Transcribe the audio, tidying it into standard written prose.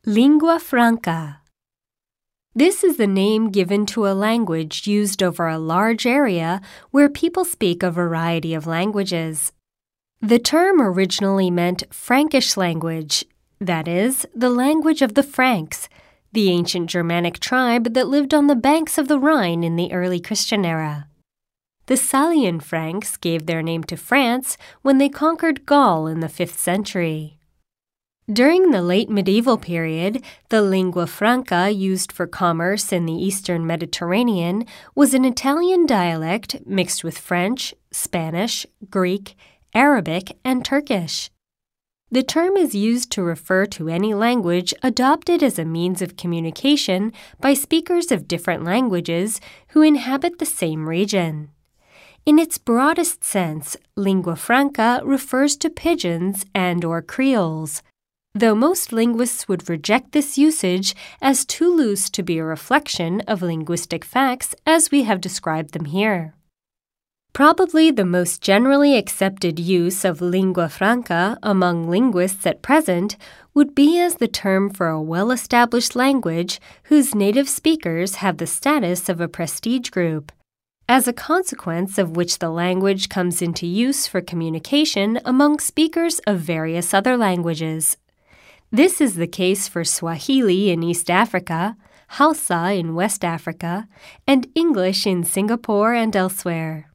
Lingua franca. This is the name given to a language used over a large area where people speak a variety of languages. The term originally meant Frankish language, that is, the language of the Franks, the ancient Germanic tribe that lived on the banks of the Rhine in the early Christian era. The Salian Franks gave their name to France when they conquered Gaul in the 5th century. During the late medieval period, the lingua franca used for commerce in the eastern Mediterranean was an Italian dialect mixed with French, Spanish, Greek, Arabic, and Turkish. The term is used to refer to any language adopted as a means of communication by speakers of different languages who inhabit the same region. In its broadest sense, lingua franca refers to pidgins and/or creoles, though most linguists would reject this usage as too loose to be a reflection of linguistic facts as we have described them here. Probably the most generally accepted use of lingua franca among linguists at present would be as the term for a well-established language whose native speakers have the status of a prestige group, as a consequence of which the language comes into use for communication among speakers of various other languages. This is the case for Swahili in East Africa, Hausa in West Africa, and English in Singapore and elsewhere.